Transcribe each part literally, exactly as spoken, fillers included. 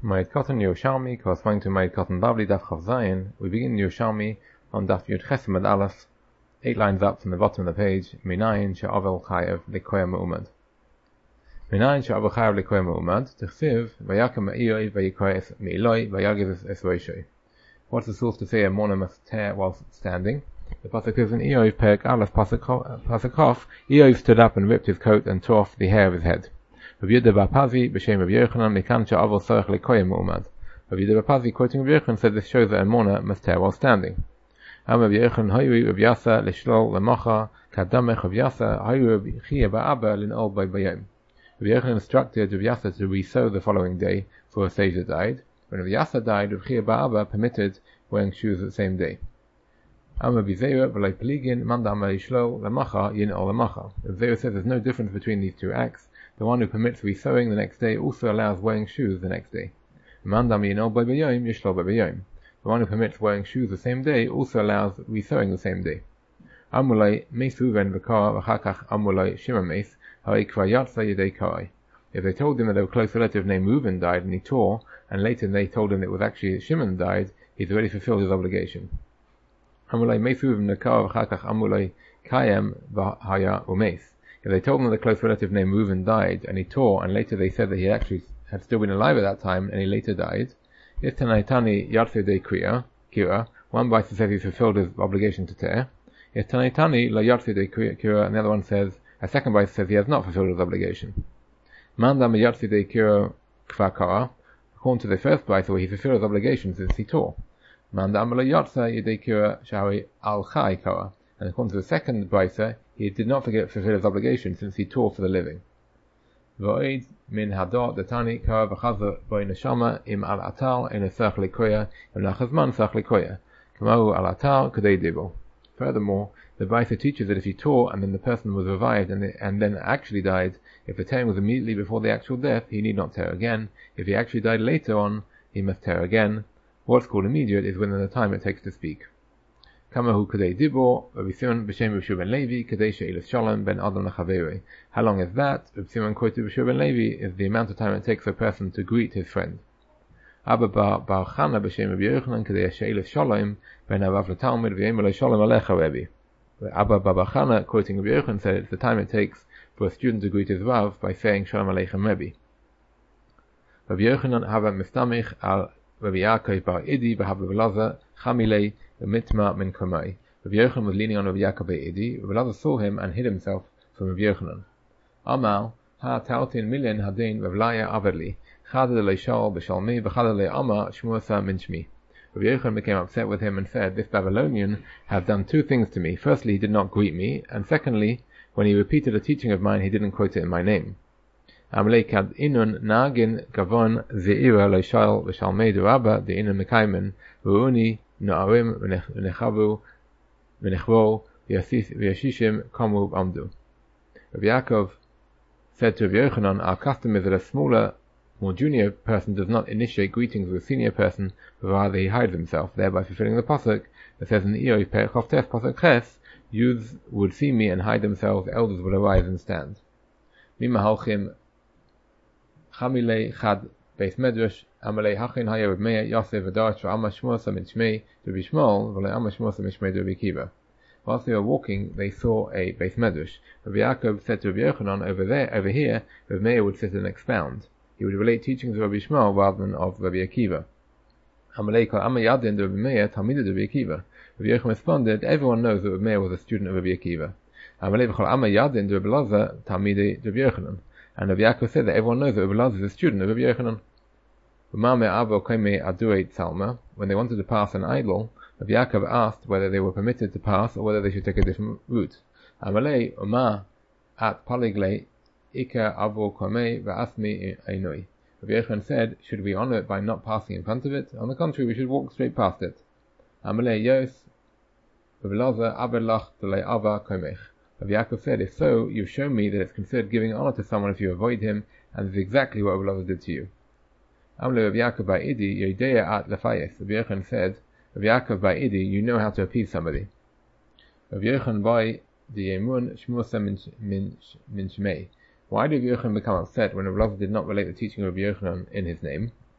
Ma'id Katan Yerushalmi, corresponding to Ma'id Katan Bavli Daf Chav Zayin. We begin Yerushalmi on Daf Yud Chesed Amud Aleph, eight lines up from the bottom of the page. Minayin she'avel chayav lekoya me'umad. Minayin she'avel chayav lekoya me'umad. Tichsiv vayakam ma'iyoi vayikoyes me'iloi vayagiz es roishoi. What's the source to say a mourner must tear while standing? The pasuk is in Eov Perek Aleph pasuk Chof. Eov stood up and ripped his coat and tore off the hair of his head. Rav Yehuda bar Pazi b'shem Rav Yochanan mikan she'avel tzarich lekoya me'umad. Rav Yehuda bar Pazi, quoting Rav Yochanan, said this shows that a mourner must tear while standing. Am Rav Yochanan hayri Rav Yasa lishlol lemacha kadamech Rav Yasa hayri Rav Chia bar Abba linol by bayom. Rav Yochanan instructed Rav Yasa to re-sow the following day for a sage that died. When Rav Yasa died, Rav Chia bar Abba permitted wearing shoes the same day. Am Rav Zera v'lei peligin mandam lishlol lemacha yinol lemacha. Rav Zera says there's no difference between these two acts. The one who permits re-sowing the next day also allows wearing shoes the next day. Mandam yinol by bayom yishlol by bayom. The one who permits wearing shoes the same day also allows re-sowing the same day. Amulai meis Ruven v'kar v'chakach amulai Shimon meis ha'ei kvar yatsa yedei kai. If they told him that a close relative named Reuven died and he tore, and later they told him it was actually Shimon died, he's already fulfilled his obligation. Amulai meis Ruven v'kar v'chakach amulai kayem v'haya umeis. If they told him that a close relative named Reuven died and he tore, and later they said that he actually had still been alive at that time and he later died, if Tanaitani Yartse de Kira, one Baisa says he's fulfilled his obligation to tear. If Tanaitani La Yartse de Kira, and the other one says, a second Baisa says he has not fulfilled his obligation. Mandam Yartse de Kira Kvakara, according to the first Baisa where he fulfilled his obligation since he tore. Mandam La Yartse de Kira Shawi Al Chai Kara, and according to the second Baisa, he did not forget fulfill his obligation since he tore for the living. V'oid min hadot datani kara v'chazer boi neshama im al atal in a sach lekoya im lachazman sach lekoya kamahu al atal kadei dibo. Furthermore, the Baisa teaches that if he tore and then the person was revived and, the, and then actually died, if the tearing was immediately before the actual death, he need not tear again. If he actually died later on, he must tear again. What's called immediate is within the time it takes to speak. Kamahu kadei dibo, Rabbi Simon b'shem Rav Shua ben Levi, kadei she'ilas shalom ben adam lechaverei. How long is that? Rabbi Simon quoted Rav Shua ben Levi is the amount of time it takes a person to greet his friend. Abba bar bar Chana b'shem Rabbi Yochanan kadei she'ilas shalom ben avav l'talmud v'yem alei shalom alecha Rebbe. Abba bar Chana, quoting Rabbi Yochanan, said it's the time it takes for a student to greet his Rav by saying shalom aleichem Rebbe. Rabbi Yochanan hava mistamich al Rabbi Yaakov bar Idi v'hava v'laza chamilei Mitma min Kamai. Rabbi Yochanan was leaning on Rabbi Yaakov Idi. Rabbi Lazar saw him and hid himself from Rabbi Yochanan. Amal ha tautin milen hadin v'vlaya averli chada leishal b'shalmi v'chada le'ama shmuasa min shmi. Rabbi Yochanan became upset with him and said, "This Babylonian has done two things to me. Firstly, he did not greet me, and secondly, when he repeated a teaching of mine, he didn't quote it in my name." Amalei kad inun nagin gavon zeira leishal b'shalmei derabba de inun mekaymen v'uni Na'arim v'nechavu v'nechvo v'yashishim kamu amdu. Rabbi Yaakov said to Rabbi Yochanan, our custom is that a smaller, more junior person does not initiate greetings with a senior person, but rather he hides himself, thereby fulfilling the pasuk that says in the Eov Perek Chof Tes pasuk Ches, youths would see me and hide themselves, elders would arise and stand. Mima halchim chamilei chad Beis Medrash Amalei Hachin Haya Reb Meir Yosef V'Darach V'Ama Shmuasa Min Shmei Rabbi Shmuel V'Lei Ama Shmuasa Min Shmei Rabbi Akiva. Whilst they were walking, they saw a Beis Medrash. Rabbi Yaakov said to Rabbi Yochanan, over there, over here, Reb Meir would sit and expound. He would relate teachings of Rabbi Shmuel rather than of Rabbi Akiva. Amalei Kol Ama Yadin Rabbi Meir Talmidei Rabbi Akiva. Rabbi Yochanan responded, everyone knows that Rabbi Meir was a student of Rabbi Akiva. Amalei Kol Ama Yadin Rabbi Lazar Talmidei Rabbi Yochanan. And Rabbi Yaakov said that everyone knows that Rabbi Lazar is a student of Rabbi Yochanan. When they wanted to pass an idol, Rabbi Yaakov asked whether they were permitted to pass or whether they should take a different route. Amalei Uma at Paligle Ika Avo Kwame V'asmi Einoi. Rabbi Yochanan said, should we honor it by not passing in front of it? On the contrary, we should walk straight past it. Amalei Yos Rabbi Lazar Abelach Delei Ava Komech. Rabbi Yaakov said, if so, you've shown me that it's considered giving honor to someone if you avoid him, and this is exactly what Rabbi Lazar did to you. Amle Rabbi Yaakov by Idi, Yodea at Lefayes. Rabbi Yochanan said, Rabbi Yaakov by Idi, you know how to appease somebody. Rabbi Yochanan by the Yemun Shmuasa min Shmei. Why did Rabbi Yochanan become upset when Rabbi Lazar did not relate the teaching of Rabbi Yochanan in his name?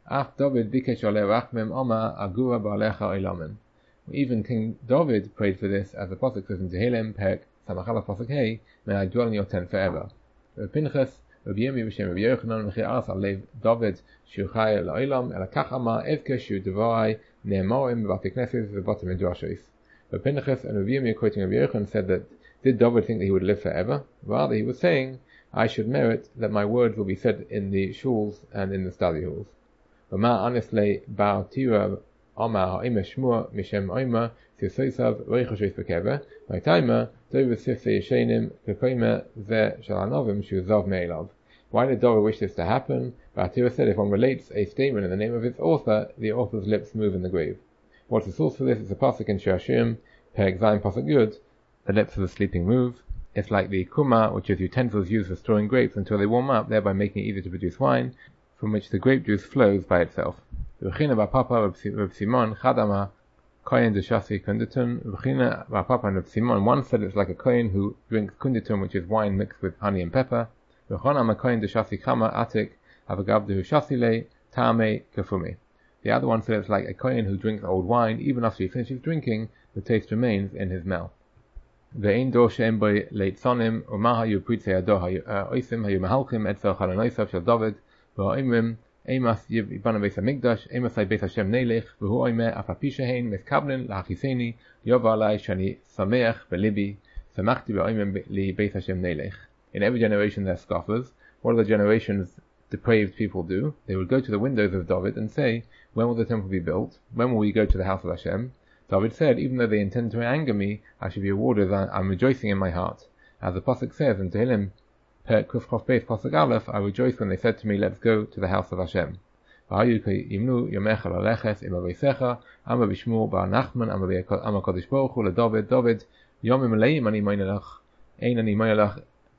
Ach David bikesh oleh rachmem Oma agura ba'alecha olamim. Even King David prayed for this, as the Pasuk says in Tehillim, Perek Samachalaf Pasuk Hey, may I dwell in your tent forever. Rabbi Pinchas, Rabbi Yirmi b'shem Rabbi Yochanan, v'chei aras alev David shu chay la'olam, ela kach amar evke shu devarai ne'emorim b'bati knesses v'bati midrashos. Rabbi Pinchas and Rabbi Yirmi, quoting Rabbi Yochanan, said that did David think that he would live forever? Rather, he was saying, I should merit that my words will be said in the shuls and in the study halls. V'ma anisle bar tira Omar ha'ima shmua mishem oima sisoisav reichoshes bekeva v'aytaima David sifse yeshenim kekoima ze shalanovim shu zav me'elav. Why did David wish this to happen? Bartira said if one relates a statement in the name of its author, the author's lips move in the grave. What's the source for this? It's a pasuk in Shashim, Perek Zayin pasuk Yud. The lips of the sleeping move. It's like the kuma, which is utensils used for storing grapes until they warm up, thereby making it easier to produce wine, from which the grape juice flows by itself. V'china ba'papa Reb Simon chadama kohen deshasi kunditun. V'china ba'papa and Reb Simon, one said it's like a kohen who drinks kunditun, which is wine mixed with honey and pepper. V'chona kohen deshasi kama atik avagavdu shasile tame kafumi. The other one said it's like a kohen who drinks old wine, even after he finishes drinking, the taste remains in his mouth. Ve'ein dor she'en boi leitzonim u'ma hayu pritzei ador oisim hayu mahalchim etzel chalanoisav shel David v'oimrim Emas yibana beis hamikdash, emas ay beis Hashem neilech, v'hu oimeh afapi shehein miskablen la'achiseni yova alai shani sameach belibi samachti v'oimeh li beis Hashem neilech. In every generation there are scoffers. What do the generations depraved people do? They would go to the windows of David and say, when will the temple be built? When will we go to the house of Hashem? David said, even though they intend to anger me, I should be rewarded, and I'm rejoicing in my heart. As the Pasuk says in Tehillim, Perek Kuf Chof Beis Pasuk Aleph, I rejoiced when they said to me, let's go to the house of Hashem. V'hayu yimnu yomecha laleches im aveisecha, ama b'shmur bar Nachman, ama kodesh baruch hu leDavid, David, yomim meleim ani moinelach, ein ani moinelach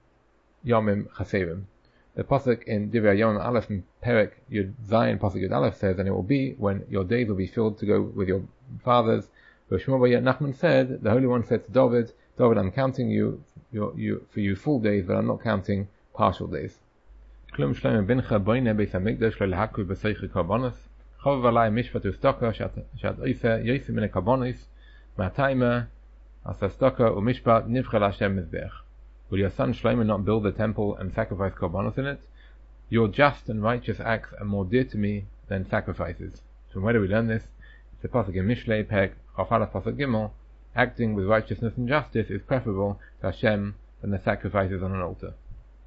yomim chasevim. The Pasuk in Divrei Yomim Aleph in Perek Yud Zayin Pasuk Yud Aleph says, and it will be when your days will be filled to go with your fathers. V'shmur bar Nachman said, the Holy One said to David, David, I'm counting you, you, you for you full days, but I'm not counting partial days. Klum shleim bincha boine beis hamikdash lo lehaku b'seichi karbonos. Chov alai mishpat u'staka shat oise yoyse min karbonos ma'atayma asa staka u'mishpat nivcha l'Hashem mizbech. Will your son Shlomo not build the temple and sacrifice karbonos in it? Your just and righteous acts are more dear to me than sacrifices. From where do we learn this? It's a pasuk in Mishlei, Perek Chaf Aleph pasuk Gimel. Acting with righteousness and justice is preferable to Hashem than the sacrifices on an altar.